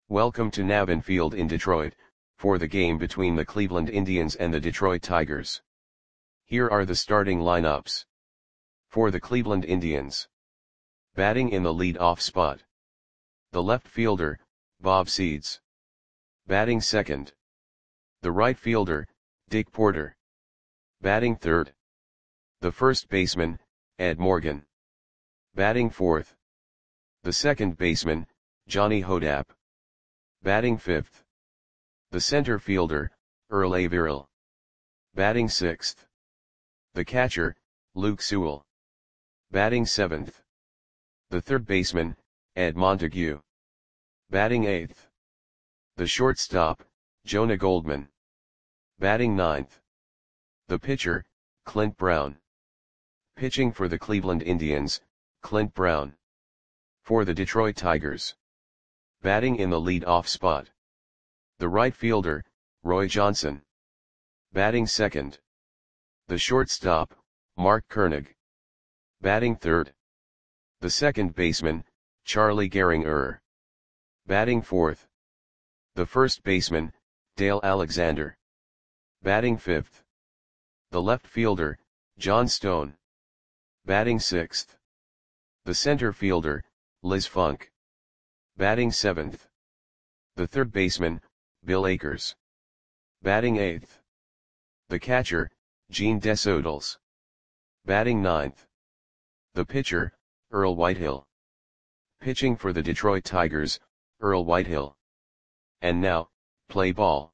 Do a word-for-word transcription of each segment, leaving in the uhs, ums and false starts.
Welcome to Navin Field in Detroit, for the game between the Cleveland Indians and the Detroit Tigers. Here are the starting lineups. For the Cleveland Indians. Batting in the lead-off spot. The left fielder, Bob Seeds. Batting second. The right fielder, Dick Porter. Batting third. The first baseman, Ed Morgan. Batting fourth. The second baseman, Johnny Hodapp. Batting fifth. The center fielder, Earl Averill. Batting sixth. The catcher, Luke Sewell. Batting seventh. The third baseman, Ed Montague. Batting eighth. The shortstop, Jonah Goldman. Batting ninth. The pitcher, Clint Brown. Pitching for the Cleveland Indians, Clint Brown. For the Detroit Tigers. Batting in the lead-off spot. The right fielder, Roy Johnson. Batting second. The shortstop, Mark Koenig. Batting third. The second baseman, Charlie Gehringer. Batting fourth. The first baseman, Dale Alexander. Batting fifth. The left fielder, John Stone. Batting sixth. The center fielder, Liz Funk. Batting seventh. The third baseman, Bill Akers. Batting eighth. The catcher, Gene Desodals. Batting ninth. The pitcher, Earl Whitehill. Pitching for the Detroit Tigers, Earl Whitehill. And now, play ball.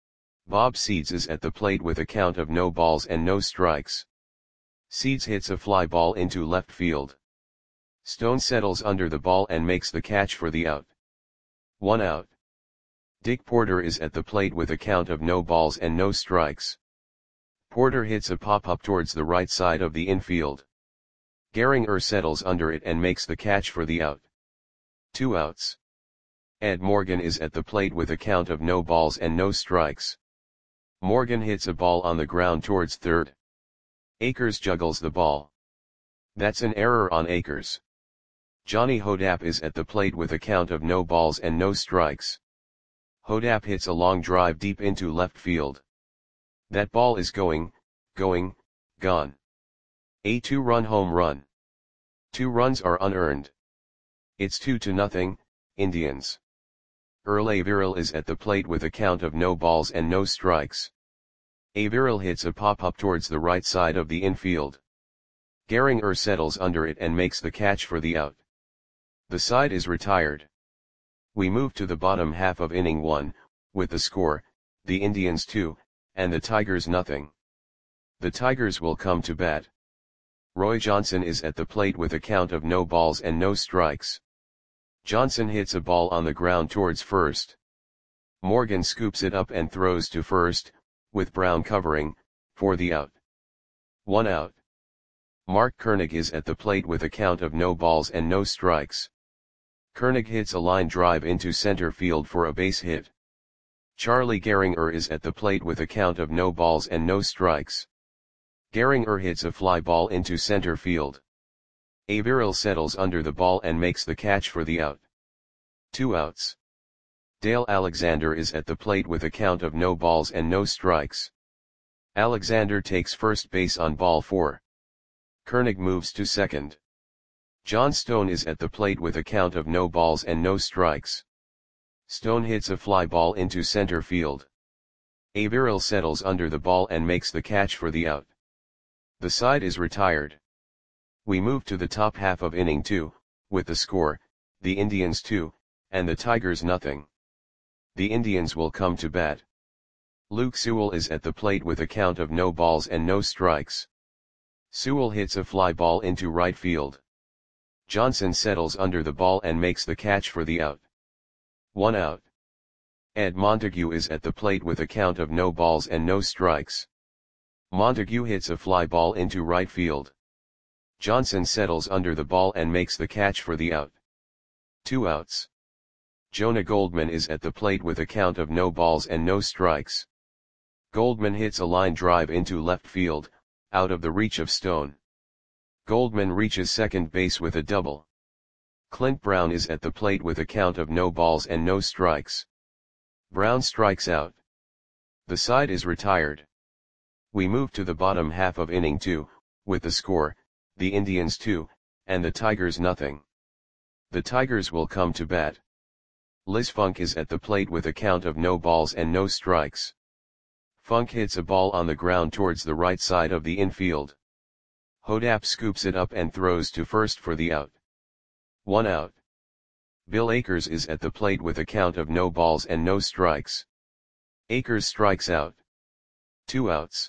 Bob Seeds is at the plate with a count of no balls and no strikes. Seeds hits a fly ball into left field. Stone settles under the ball and makes the catch for the out. One out. Dick Porter is at the plate with a count of no balls and no strikes. Porter hits a pop-up towards the right side of the infield. Gehringer settles under it and makes the catch for the out. Two outs. Ed Morgan is at the plate with a count of no balls and no strikes. Morgan hits a ball on the ground towards third. Akers juggles the ball. That's an error on Akers. Johnny Hodapp is at the plate with a count of no balls and no strikes. Hodapp hits a long drive deep into left field. That ball is going, going, gone. A two-run home run. Two runs are unearned. It's two to nothing, Indians. Earl Averill is at the plate with a count of no balls and no strikes. Averill hits a pop-up towards the right side of the infield. Gehringer settles under it and makes the catch for the out. The side is retired. We move to the bottom half of inning one, with the score, the Indians two, and the Tigers nothing. The Tigers will come to bat. Roy Johnson is at the plate with a count of no balls and no strikes. Johnson hits a ball on the ground towards first. Morgan scoops it up and throws to first, with Brown covering, for the out. One out. Mark Koenig is at the plate with a count of no balls and no strikes. Koenig hits a line drive into center field for a base hit. Charlie Gehringer is at the plate with a count of no balls and no strikes. Gehringer hits a fly ball into center field. Averill settles under the ball and makes the catch for the out. Two outs. Dale Alexander is at the plate with a count of no balls and no strikes. Alexander takes first base on ball four. Koenig moves to second. John Stone is at the plate with a count of no balls and no strikes. Stone hits a fly ball into center field. Averill settles under the ball and makes the catch for the out. The side is retired. We move to the top half of inning two, with the score, the Indians two, and the Tigers nothing. The Indians will come to bat. Luke Sewell is at the plate with a count of no balls and no strikes. Sewell hits a fly ball into right field. Johnson settles under the ball and makes the catch for the out. One out. Ed Montague is at the plate with a count of no balls and no strikes. Montague hits a fly ball into right field. Johnson settles under the ball and makes the catch for the out. Two outs. Jonah Goldman is at the plate with a count of no balls and no strikes. Goldman hits a line drive into left field, out of the reach of Stone. Goldman reaches second base with a double. Clint Brown is at the plate with a count of no balls and no strikes. Brown strikes out. The side is retired. We move to the bottom half of inning two, with the score, the Indians two, and the Tigers nothing. The Tigers will come to bat. Liz Funk is at the plate with a count of no balls and no strikes. Funk hits a ball on the ground towards the right side of the infield. Hodap scoops it up and throws to first for the out. One out. Bill Akers is at the plate with a count of no balls and no strikes. Akers strikes out. Two outs.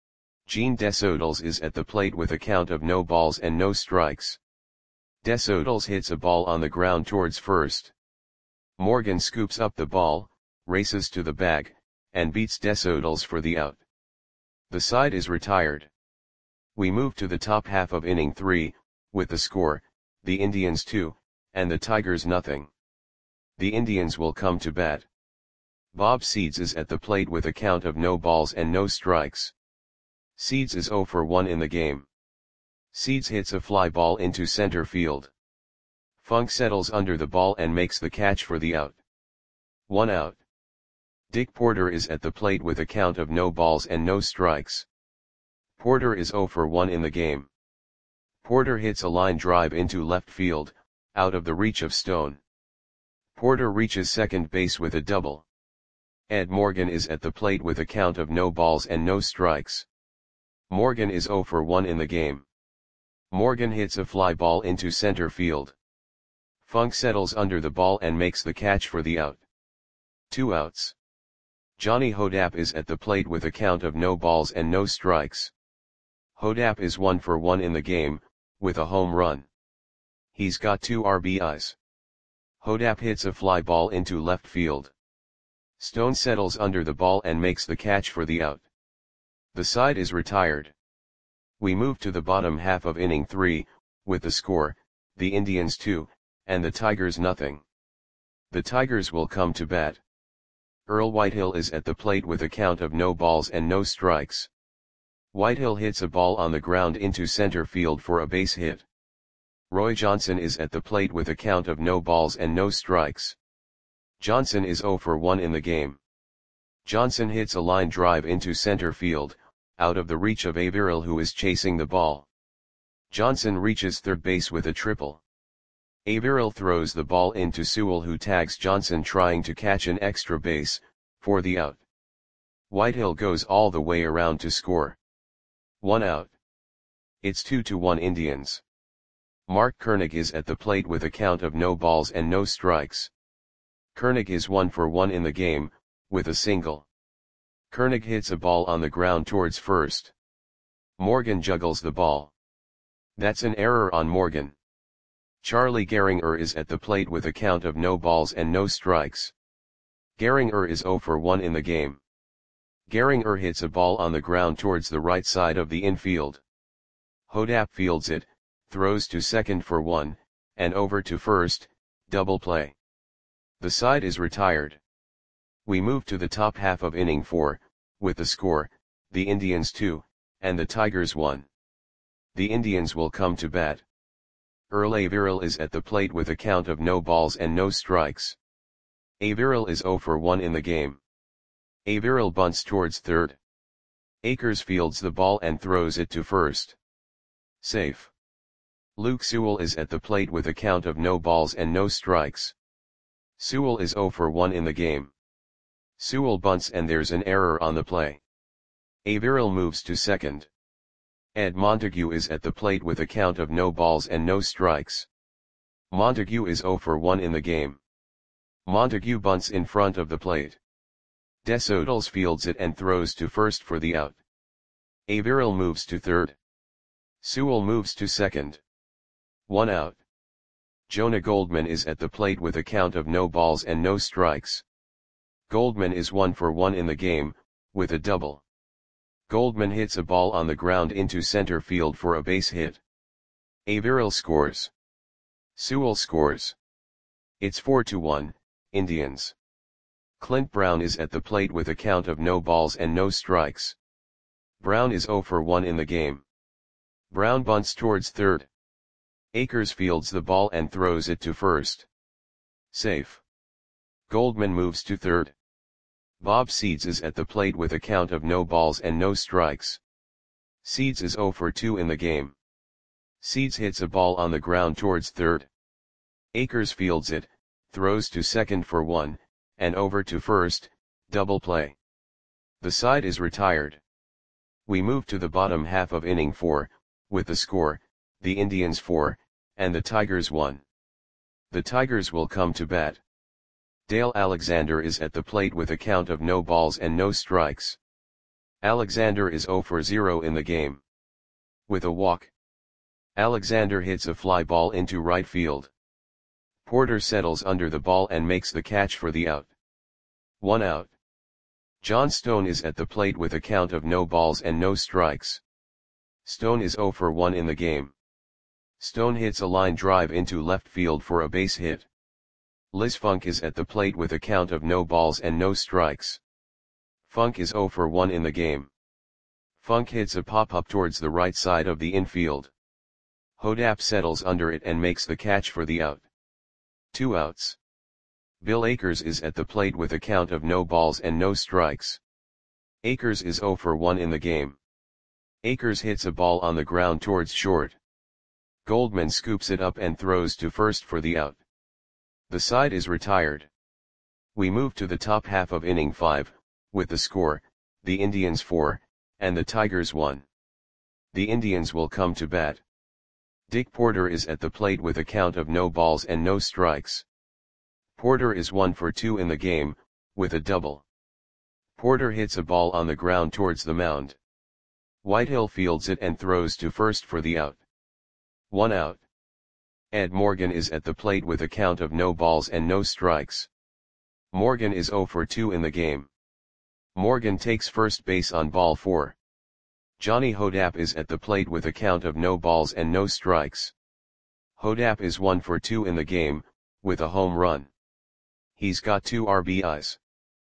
Gene Desodals is at the plate with a count of no balls and no strikes. Desodals hits a ball on the ground towards first. Morgan scoops up the ball, races to the bag, and beats Desodals for the out. The side is retired. We move to the top half of inning three, with the score, the Indians two, and the Tigers nothing. The Indians will come to bat. Bob Seeds is at the plate with a count of no balls and no strikes. Seeds is oh for one in the game. Seeds hits a fly ball into center field. Funk settles under the ball and makes the catch for the out. One out. Dick Porter is at the plate with a count of no balls and no strikes. Porter is oh for one in the game. Porter hits a line drive into left field, out of the reach of Stone. Porter reaches second base with a double. Ed Morgan is at the plate with a count of no balls and no strikes. Morgan is oh for one in the game. Morgan hits a fly ball into center field. Funk settles under the ball and makes the catch for the out. Two outs. Johnny Hodap is at the plate with a count of no balls and no strikes. Hodap is one for one in the game, with a home run. He's got two R B Is. Hodap hits a fly ball into left field. Stone settles under the ball and makes the catch for the out. The side is retired. We move to the bottom half of inning three, with the score, the Indians two, and the Tigers nothing. The Tigers will come to bat. Earl Whitehill is at the plate with a count of no balls and no strikes. Whitehill hits a ball on the ground into center field for a base hit. Roy Johnson is at the plate with a count of no balls and no strikes. Johnson is oh for one in the game. Johnson hits a line drive into center field, out of the reach of Averill who is chasing the ball. Johnson reaches third base with a triple. Averill throws the ball into Sewell who tags Johnson trying to catch an extra base, for the out. Whitehill goes all the way around to score. One out. It's two to one Indians. Mark Koenig is at the plate with a count of no balls and no strikes. Koenig is one for one in the game, with a single. Koenig hits a ball on the ground towards first. Morgan juggles the ball. That's an error on Morgan. Charlie Gehringer is at the plate with a count of no balls and no strikes. Gehringer is oh for one in the game. Gehringer hits a ball on the ground towards the right side of the infield. Hodap fields it, throws to second for one, and over to first, double play. The side is retired. We move to the top half of inning four, with the score, the Indians two, and the Tigers one. The Indians will come to bat. Earl Averill is at the plate with a count of no balls and no strikes. Averill is oh for one in the game. Averill bunts towards third. Akers fields the ball and throws it to first. Safe. Luke Sewell is at the plate with a count of no balls and no strikes. Sewell is oh for one in the game. Sewell bunts and there's an error on the play. Averill moves to second. Ed Montague is at the plate with a count of no balls and no strikes. Montague is oh for one in the game. Montague bunts in front of the plate. Desodals fields it and throws to first for the out. Averill moves to third. Sewell moves to second. One out. Jonah Goldman is at the plate with a count of no balls and no strikes. Goldman is one for one in the game, with a double. Goldman hits a ball on the ground into center field for a base hit. Averill scores. Sewell scores. It's four to one, Indians. Clint Brown is at the plate with a count of no balls and no strikes. Brown is oh for one in the game. Brown bunts towards third. Akers fields the ball and throws it to first. Safe. Goldman moves to third. Bob Seeds is at the plate with a count of no balls and no strikes. Seeds is zero for two in the game. Seeds hits a ball on the ground towards third. Akers fields it, throws to second for one, and over to first, double play. The side is retired. We move to the bottom half of inning four, with the score, the Indians four, and the Tigers one. The Tigers will come to bat. Dale Alexander is at the plate with a count of no balls and no strikes. Alexander is zero for zero in the game. With a walk, Alexander hits a fly ball into right field. Porter settles under the ball and makes the catch for the out. One out. John Stone is at the plate with a count of no balls and no strikes. Stone is zero for one in the game. Stone hits a line drive into left field for a base hit. Liz Funk is at the plate with a count of no balls and no strikes. Funk is zero for one in the game. Funk hits a pop-up towards the right side of the infield. Hodap settles under it and makes the catch for the out. Two outs. Bill Akers is at the plate with a count of no balls and no strikes. Akers is zero for one in the game. Akers hits a ball on the ground towards short. Goldman scoops it up and throws to first for the out. The side is retired. We move to the top half of inning five, with the score, the Indians four, and the Tigers one. The Indians will come to bat. Dick Porter is at the plate with a count of no balls and no strikes. Porter is one for two in the game, with a double. Porter hits a ball on the ground towards the mound. Whitehill fields it and throws to first for the out. One out. Ed Morgan is at the plate with a count of no balls and no strikes. Morgan is zero for two in the game. Morgan takes first base on ball four. Johnny Hodap is at the plate with a count of no balls and no strikes. Hodap is one for two in the game, with a home run. He's got two R B Is.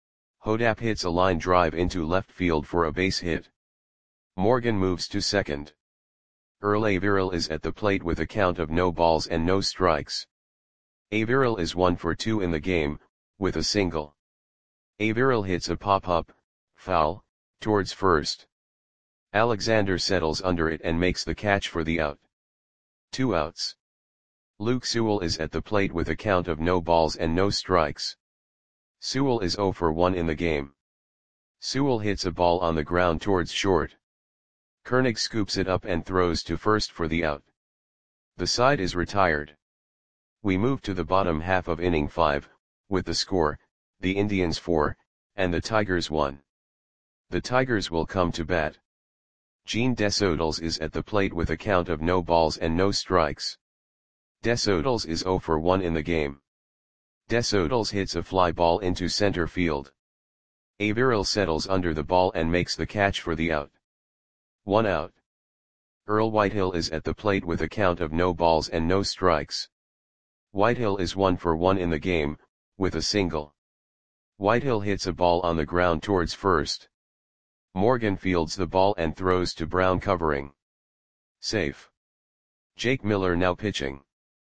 Hodap hits a line drive into left field for a base hit. Morgan moves to second. Earl Averill is at the plate with a count of no balls and no strikes. Averill is one for two in the game, with a single. Averill hits a pop-up, foul, towards first. Alexander settles under it and makes the catch for the out. Two outs. Luke Sewell is at the plate with a count of no balls and no strikes. Sewell is zero for one in the game. Sewell hits a ball on the ground towards short. Koenig scoops it up and throws to first for the out. The side is retired. We move to the bottom half of inning five, with the score, the Indians four, and the Tigers one. The Tigers will come to bat. Gene Desodals is at the plate with a count of no balls and no strikes. Desodals is zero for one in the game. Desodals hits a fly ball into center field. Averill settles under the ball and makes the catch for the out. One out. Earl Whitehill is at the plate with a count of no balls and no strikes. Whitehill is one for one in the game, with a single. Whitehill hits a ball on the ground towards first. Morgan fields the ball and throws to Brown covering. Safe. Jake Miller now pitching.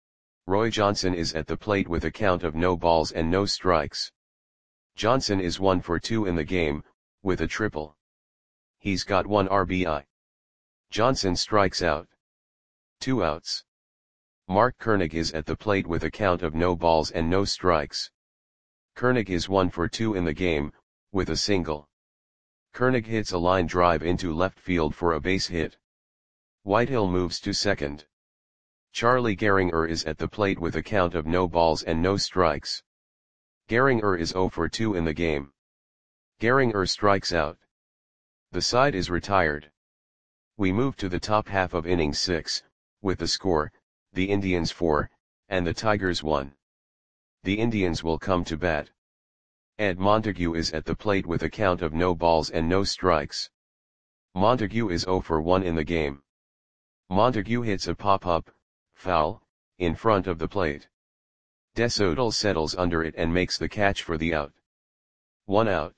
Roy Johnson is at the plate with a count of no balls and no strikes. Johnson is one for two in the game, with a triple. He's got one R B I. Johnson strikes out. Two outs. Mark Koenig is at the plate with a count of no balls and no strikes. Koenig is one for two in the game, with a single. Koenig hits a line drive into left field for a base hit. Whitehill moves to second. Charlie Gehringer is at the plate with a count of no balls and no strikes. Gehringer is zero for two in the game. Gehringer strikes out. The side is retired. We move to the top half of inning six, with the score, the Indians four, and the Tigers one. The Indians will come to bat. Ed Montague is at the plate with a count of no balls and no strikes. Montague is zero for one in the game. Montague hits a pop-up, foul, in front of the plate. Desodal settles under it and makes the catch for the out. One out.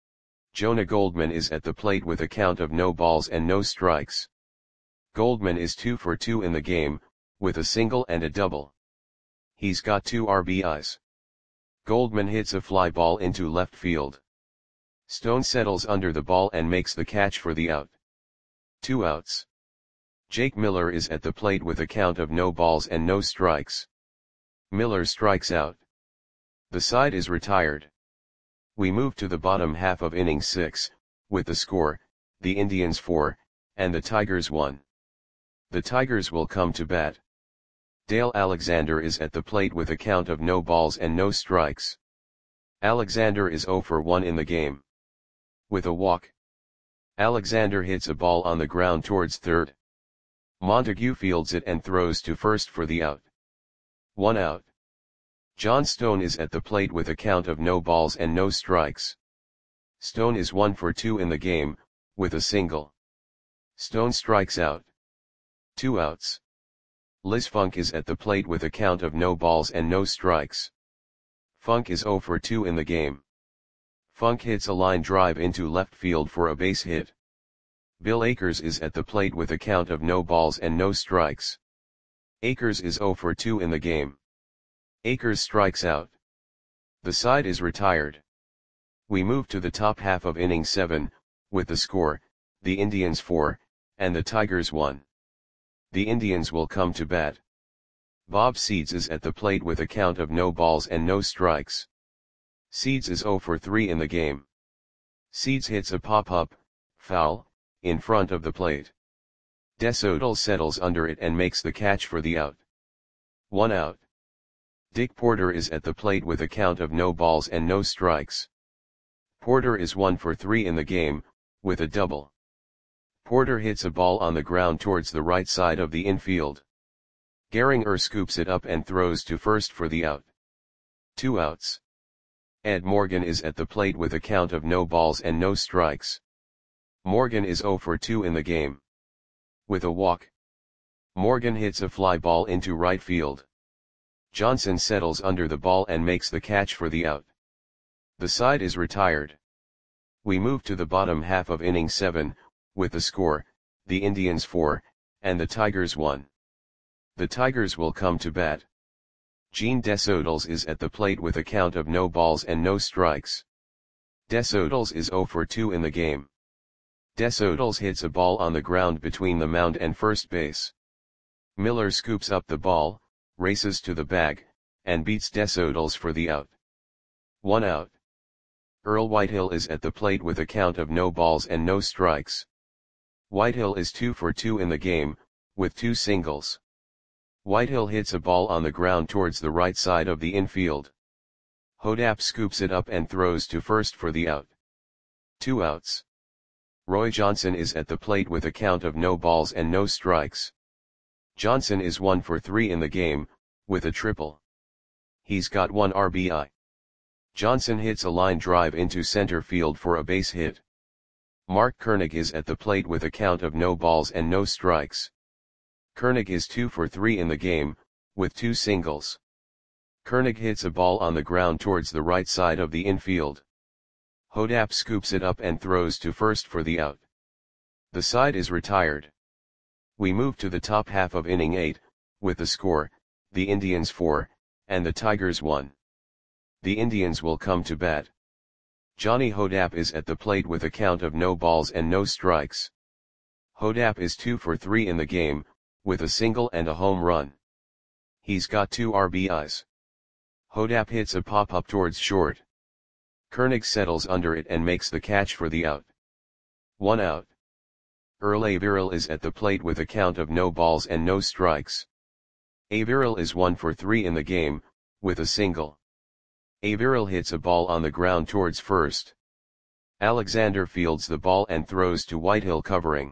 Jonah Goldman is at the plate with a count of no balls and no strikes. Goldman is two for two in the game, with a single and a double. He's got two R B Is. Goldman hits a fly ball into left field. Stone settles under the ball and makes the catch for the out. Two outs. Jake Miller is at the plate with a count of no balls and no strikes. Miller strikes out. The side is retired. We move to the bottom half of inning six, with the score, the Indians four, and the Tigers one. The Tigers will come to bat. Dale Alexander is at the plate with a count of no balls and no strikes. Alexander is oh for one in the game. With a walk. Alexander hits a ball on the ground towards third. Montague fields it and throws to first for the out. One out. John Stone is at the plate with a count of no balls and no strikes. Stone is one for two in the game, with a single. Stone strikes out. Two outs. Liz Funk is at the plate with a count of no balls and no strikes. Funk is oh for two in the game. Funk hits a line drive into left field for a base hit. Bill Akers is at the plate with a count of no balls and no strikes. Akers is oh for two in the game. Akers strikes out. The side is retired. We move to the top half of inning seven, with the score, the Indians four, and the Tigers one. The Indians will come to bat. Bob Seeds is at the plate with a count of no balls and no strikes. Seeds is oh for three in the game. Seeds hits a pop-up, foul, in front of the plate. DeSoto settles under it and makes the catch for the out. One out. Dick Porter is at the plate with a count of no balls and no strikes. Porter is one for three in the game, with a double. Porter hits a ball on the ground towards the right side of the infield. Gehringer scoops it up and throws to first for the out. Two outs. Ed Morgan is at the plate with a count of no balls and no strikes. Morgan is oh for two in the game. With a walk. Morgan hits a fly ball into right field. Johnson settles under the ball and makes the catch for the out. The side is retired. We move to the bottom half of inning seven, with the score, the Indians four, and the Tigers one. The Tigers will come to bat. Gene Desotels is at the plate with a count of no balls and no strikes. Desotels is oh for two in the game. Desotels hits a ball on the ground between the mound and first base. Miller scoops up the ball, races to the bag, and beats Desotels for the out. One out. Earl Whitehill is at the plate with a count of no balls and no strikes. Whitehill is two for two in the game, with two singles. Whitehill hits a ball on the ground towards the right side of the infield. Hodap scoops it up and throws to first for the out. Two outs. Roy Johnson is at the plate with a count of no balls and no strikes. Johnson is one for three in the game, with a triple. He's got one R B I. Johnson hits a line drive into center field for a base hit. Mark Koenig is at the plate with a count of no balls and no strikes. Koenig is two for three in the game, with two singles. Koenig hits a ball on the ground towards the right side of the infield. Hodap scoops it up and throws to first for the out. The side is retired. We move to the top half of inning eight, with the score, the Indians four, and the Tigers one. The Indians will come to bat. Johnny Hodap is at the plate with a count of no balls and no strikes. Hodap is two for three in the game, with a single and a home run. He's got two R B Is. Hodap hits a pop-up towards short. Koenig settles under it and makes the catch for the out. One out. Earl Averill is at the plate with a count of no balls and no strikes. Averill is one for three in the game, with a single. Averill hits a ball on the ground towards first. Alexander fields the ball and throws to Whitehill covering.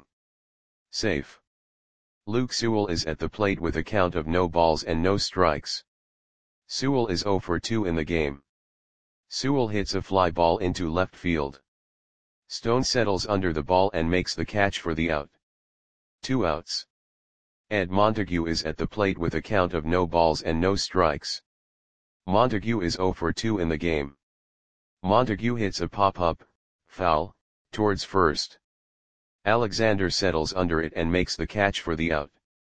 Safe. Luke Sewell is at the plate with a count of no balls and no strikes. Sewell is oh for two in the game. Sewell hits a fly ball into left field. Stone settles under the ball and makes the catch for the out. Two outs. Ed Montague is at the plate with a count of no balls and no strikes. Montague is oh for two in the game. Montague hits a pop-up, foul, towards first. Alexander settles under it and makes the catch for the out.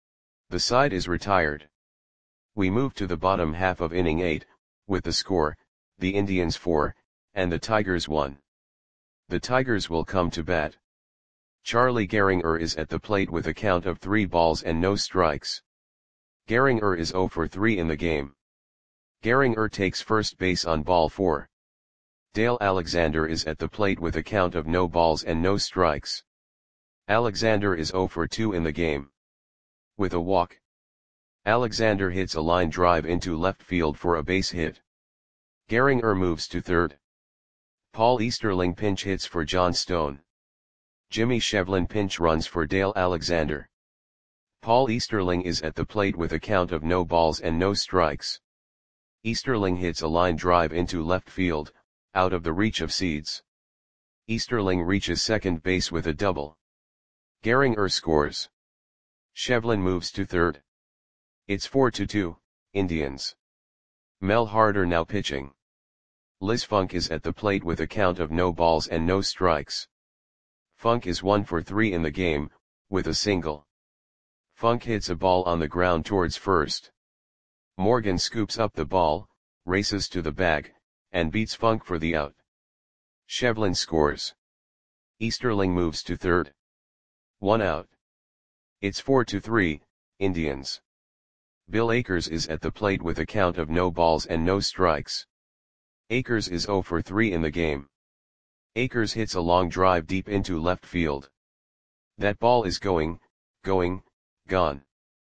The side is retired. We move to the bottom half of inning eight, with the score, the Indians four, and the Tigers one. The Tigers will come to bat. Charlie Gehringer is at the plate with a count of three balls and no strikes. Gehringer is zero for three in the game. Gehringer takes first base on ball four. Dale Alexander is at the plate with a count of no balls and no strikes. Alexander is zero for two in the game. With a walk, Alexander hits a line drive into left field for a base hit. Gehringer moves to third. Paul Easterling pinch hits for John Stone. Jimmy Shevlin pinch runs for Dale Alexander. Paul Easterling is at the plate with a count of no balls and no strikes. Easterling hits a line drive into left field, out of the reach of Seeds. Easterling reaches second base with a double. Gehringer scores. Shevlin moves to third. It's four to two, Indians. Mel Harder now pitching. Liz Funk is at the plate with a count of no balls and no strikes. Funk is one for three in the game, with a single. Funk hits a ball on the ground towards first. Morgan scoops up the ball, races to the bag, and beats Funk for the out. Shevlin scores. Easterling moves to third. One out. It's four to three, Indians. Bill Akers is at the plate with a count of no balls and no strikes. Akers is zero for three in the game. Akers hits a long drive deep into left field. That ball is going, going, gone.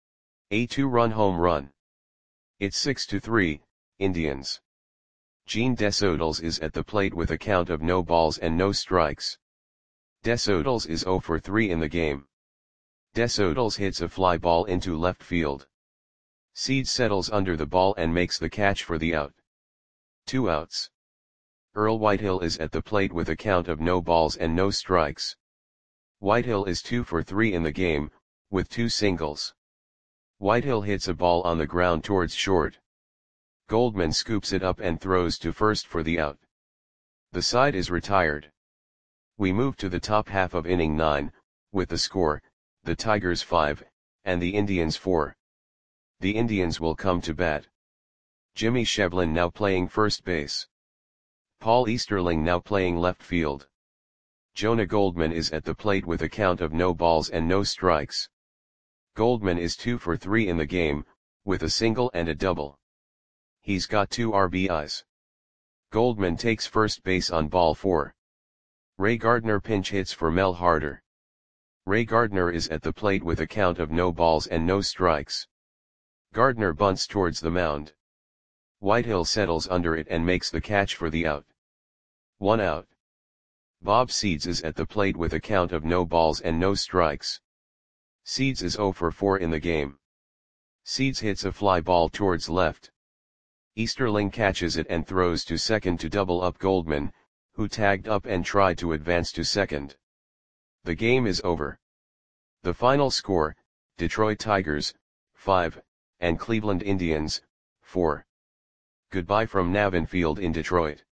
A two-run home run. It's six to three, Indians. Gene Desodals is at the plate with a count of no balls and no strikes. Desodals is zero for three in the game. Desodals hits a fly ball into left field. Seeds settles under the ball and makes the catch for the out. Two outs. Earl Whitehill is at the plate with a count of no balls and no strikes. Whitehill is two for three in the game, with two singles. Whitehill hits a ball on the ground towards short. Goldman scoops it up and throws to first for the out. The side is retired. We move to the top half of inning nine, with the score, the Tigers five, and the Indians four. The Indians will come to bat. Jimmy Shevlin now playing first base. Paul Easterling now playing left field. Jonah Goldman is at the plate with a count of no balls and no strikes. Goldman is two for three in the game, with a single and a double. He's got two R B Is. Goldman takes first base on ball four. Ray Gardner pinch hits for Mel Harder. Ray Gardner is at the plate with a count of no balls and no strikes. Gardner bunts towards the mound. Whitehill settles under it and makes the catch for the out. One out. Bob Seeds is at the plate with a count of no balls and no strikes. Seeds is zero for four in the game. Seeds hits a fly ball towards left. Easterling catches it and throws to second to double up Goldman, who tagged up and tried to advance to second. The game is over. The final score, Detroit Tigers, five, and Cleveland Indians, four. Goodbye from Navin Field in Detroit.